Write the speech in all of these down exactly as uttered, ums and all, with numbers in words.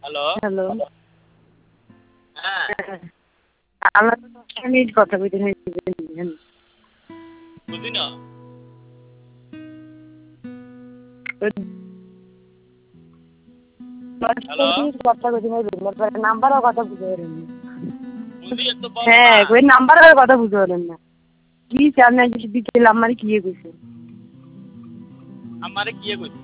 hello hello হ্যাঁ আমরা তো দশ মিনিট কথা কইতে বুঝি না হ্যালো কথা কইতে নাম্বারও কথা বুঝতে পারেন বুঝি একটু বলো হ্যাঁ না ওই নাম্বারের কথা বুঝতে পারেন না কি চান না কিছু বিকেল আমার কি কইছে আমারে কি কইছে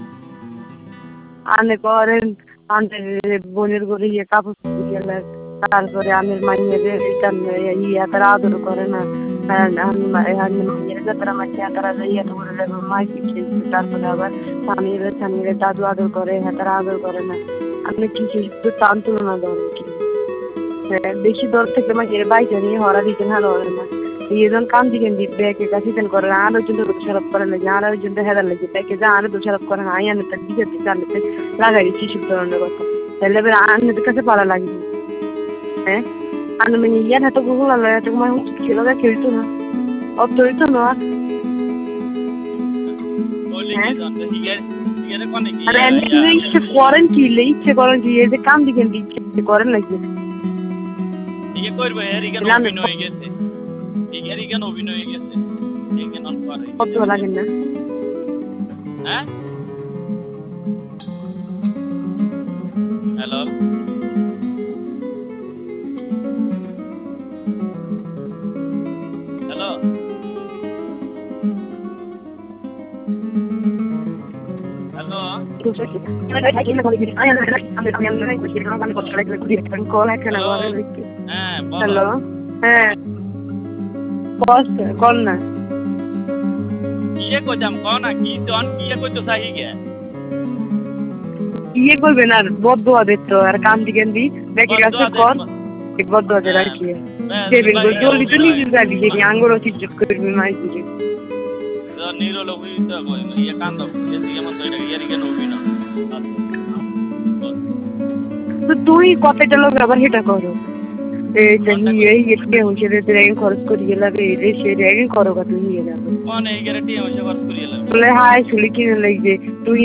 আনে করেন আনে বোনের করে ইয়ে কাপড় গেলে তারপরে আমের মাইয়ের ইয়া তারা আদর করে না তারা মাঝে তারা ইয়ে তো করে মাই পিছিয়ে তারপরে আবার স্বামীর স্বামীর দাদু আদর করে হ্যাঁ তারা আদর করে না আপনি কি একটু টান তুলনা দেন কি বেশি দর থেকে মাঝে বাইকে নিয়ে হরা দিতেন হালো না ইয়েজন কান দিকেন দি ব্যাকে কাছে তেন করে আরো জন্য দোষারোপ করে না আরো জন্য হেদার লাগে ব্যাকে যা আরো দোষারোপ করে না আই আনে তার দিকে চালাতে লাগাই দিচ্ছি সব ধরনের কথা তাহলে এবার আনন্দের কাছে পালা লাগবে হ্যাঁ আনন্দ মানে ইয়ার হাতে গুগল আলো এত মানে ছিল না খেলতো না অত হইতো না হ্যাঁ আর এমনি ইচ্ছে করেন কি ইচ্ছে করেন কি এই যে কান দিকেন দি ইচ্ছে করেন নাকি ইয়ে করবে এর ইগান অভিনয় হয়ে গেছে এর ইগান অভিনয় হয়ে গেছে এখানে অন করে কত লাগে না হ্যাঁ হ্যালো হ্যালো হ্যালো হ্যাঁ হ্যালো হ্যাঁ কল না কিয়ে কইতাম কও না কি জন কিয়ে কইতো সাহি গে ইয়ে করবেন আর বদুয়া দিত আর কান দিকেন দি দেখে গেছে কর এক বদুয়া দে আর কি দেবেন গো জলদি তো নিজে যাবি যে আঙ্গুরও চিৎ করবি মাই দিকে তো নিরলো হইতো কই ইয়ে কান্দ এসি এমন তো এটা ইয়ারি কেন হবি না তো তুই কতটা লোক আবার হেটা করো এই যে এই একে হইছে রে রেগিং খরচ করি গেলা রে রে সে রেগিং করো কত নিয়ে যাবে কোন এই গ্যারান্টি হইছে খরচ করি গেলা বলে হাই শুলি কি লাগবে তুই